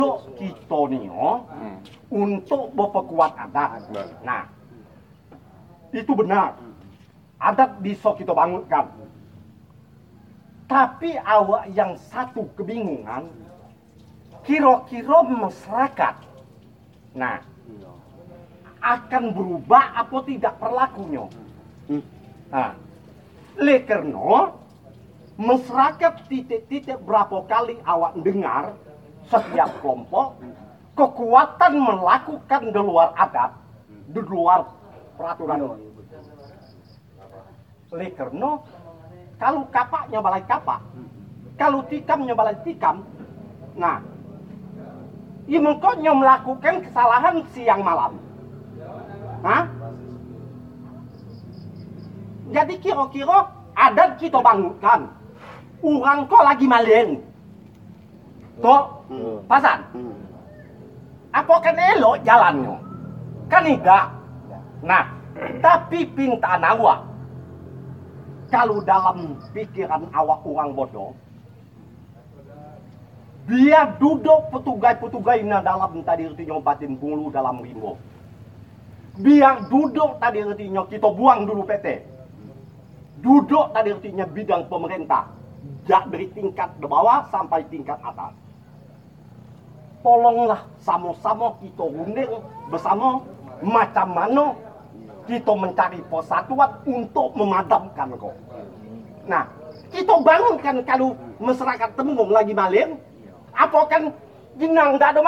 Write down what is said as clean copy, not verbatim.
kita nih untuk memperkuat adat. Nah, itu benar. Adat bisa kita bangunkan. Tapi awak yang satu kebingungan, kira-kira masyarakat, nah, akan berubah apa tidak perlakunya. Nah, oleh karena masyarakat titik-titik berapa kali awak dengar setiap kelompok kekuatan melakukan di luar adat, di luar peraturan. Oleh karena kalau kapaknya balai kapak, kalau tikamnya balai tikam, nah, ya mengkotnya melakukan kesalahan siang malam. Hah? Jadi kira-kira adat kita bangunkan, orang kok lagi maling. Toh, pasan. Apa kan elok jalannya? Kan tidak. Nah, tapi pintaan awak, kalau dalam pikiran awak orang bodoh, biar duduk petugai-petugainya dalam tadi artinya batin bulu dalam rimbo. Biar duduk tadi artinya kita buang dulu PT. Duduk tadi artinya bidang pemerintah. Dari tingkat di bawah sampai tingkat atas. Tolonglah sama-sama kita unding bersama macam mana kita mencari persatuan untuk memadamkan kok. Nah, kita bangunkan kalau masyarakat Temenggung lagi maling, apa kan jenang tak ada